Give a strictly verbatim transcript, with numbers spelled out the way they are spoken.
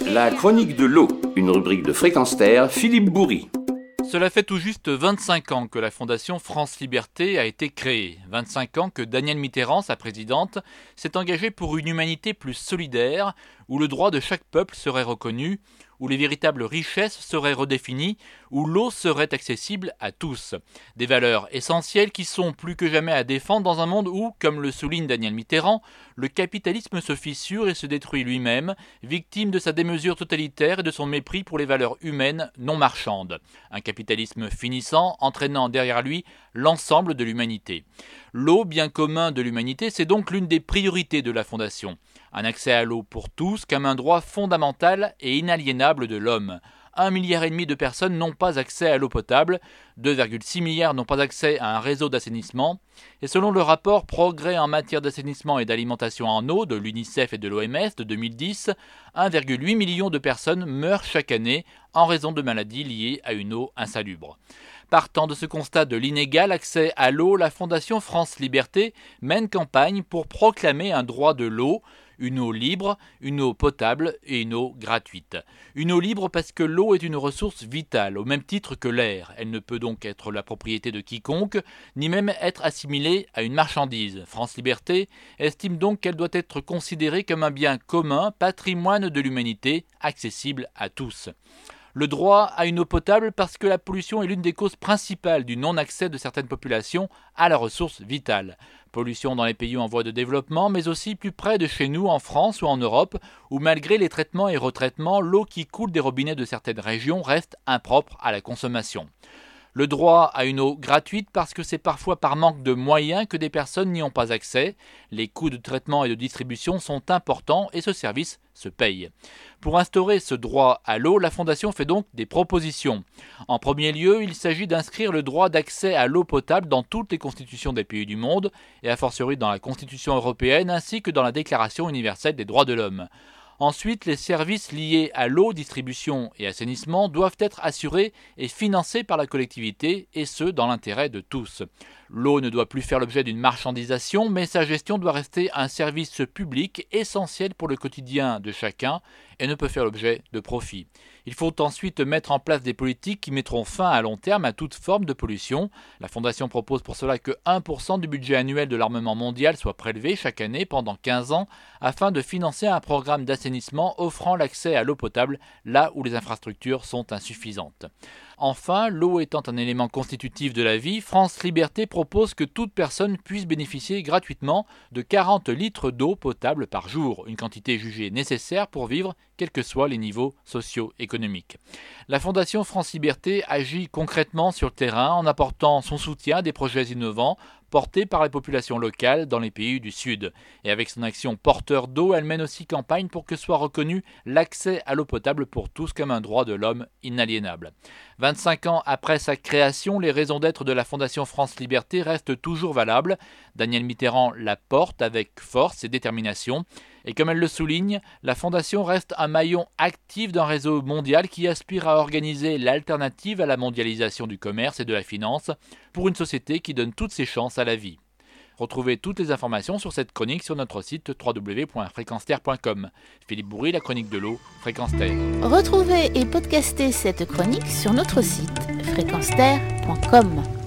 La chronique de l'eau, une rubrique de Fréquence Terre, Philippe Bourri. Cela fait tout juste vingt-cinq ans que la Fondation France Liberté a été créée. vingt-cinq ans que Danielle Mitterrand, sa présidente, s'est engagée pour une humanité plus solidaire, où le droit de chaque peuple serait reconnu, où les véritables richesses seraient redéfinies, où l'eau serait accessible à tous. Des valeurs essentielles qui sont plus que jamais à défendre dans un monde où, comme le souligne Danielle Mitterrand, le capitalisme se fissure et se détruit lui-même, victime de sa démesure totalitaire et de son mépris pour les valeurs humaines non marchandes. Un capitalisme finissant, entraînant derrière lui l'ensemble de l'humanité. L'eau, bien commun de l'humanité, c'est donc l'une des priorités de la Fondation. Un accès à l'eau pour tous comme un droit fondamental et inaliénable de l'homme. Un milliard et demi de personnes n'ont pas accès à l'eau potable, deux virgule six milliards n'ont pas accès à un réseau d'assainissement, et selon le rapport Progrès en matière d'assainissement et d'alimentation en eau de l'UNICEF et de l'O M S de deux mille dix, un virgule huit million de personnes meurent chaque année en raison de maladies liées à une eau insalubre. Partant de ce constat de l'inégal accès à l'eau, la Fondation France Liberté mène campagne pour proclamer un droit de l'eau, une eau libre, une eau potable et une eau gratuite. Une eau libre parce que l'eau est une ressource vitale, au même titre que l'air. Elle ne peut donc être la propriété de quiconque, ni même être assimilée à une marchandise. France Liberté estime donc qu'elle doit être considérée comme un bien commun, patrimoine de l'humanité, accessible à tous. Le droit à une eau potable parce que la pollution est l'une des causes principales du non-accès de certaines populations à la ressource vitale. Pollution dans les pays en voie de développement, mais aussi plus près de chez nous, en France ou en Europe, où malgré les traitements et retraitements, l'eau qui coule des robinets de certaines régions reste impropre à la consommation. Le droit à une eau gratuite parce que c'est parfois par manque de moyens que des personnes n'y ont pas accès. Les coûts de traitement et de distribution sont importants et ce service se paye. Pour instaurer ce droit à l'eau, la Fondation fait donc des propositions. En premier lieu, il s'agit d'inscrire le droit d'accès à l'eau potable dans toutes les constitutions des pays du monde et a fortiori dans la Constitution européenne ainsi que dans la Déclaration universelle des droits de l'homme. Ensuite, les services liés à l'eau, distribution et assainissement doivent être assurés et financés par la collectivité, et ce, dans l'intérêt de tous. L'eau ne doit plus faire l'objet d'une marchandisation, mais sa gestion doit rester un service public essentiel pour le quotidien de chacun et ne peut faire l'objet de profit. Il faut ensuite mettre en place des politiques qui mettront fin à long terme à toute forme de pollution. La Fondation propose pour cela que un pour cent du budget annuel de l'armement mondial soit prélevé chaque année pendant quinze ans afin de financer un programme d'assainissement offrant l'accès à l'eau potable là où les infrastructures sont insuffisantes. Enfin, l'eau étant un élément constitutif de la vie, France Liberté propose que toute personne puisse bénéficier gratuitement de quarante litres d'eau potable par jour, une quantité jugée nécessaire pour vivre, quels que soient les niveaux socio-économiques. La Fondation France Liberté agit concrètement sur le terrain en apportant son soutien à des projets innovants portés par les populations locales dans les pays du Sud. Et avec son action porteur d'eau, elle mène aussi campagne pour que soit reconnu l'accès à l'eau potable pour tous comme un droit de l'homme inaliénable. vingt-cinq ans après sa création, les raisons d'être de la Fondation France Liberté restent toujours valables. Danielle Mitterrand la porte avec force et détermination. Et comme elle le souligne, la Fondation reste un maillon actif d'un réseau mondial qui aspire à organiser l'alternative à la mondialisation du commerce et de la finance pour une société qui donne toutes ses chances à la vie. Retrouvez toutes les informations sur cette chronique sur notre site w w w point fréquence terre point com. Philippe Bourri, la chronique de l'eau, Fréquence Terre. Retrouvez et podcastez cette chronique sur notre site fréquence terre point com.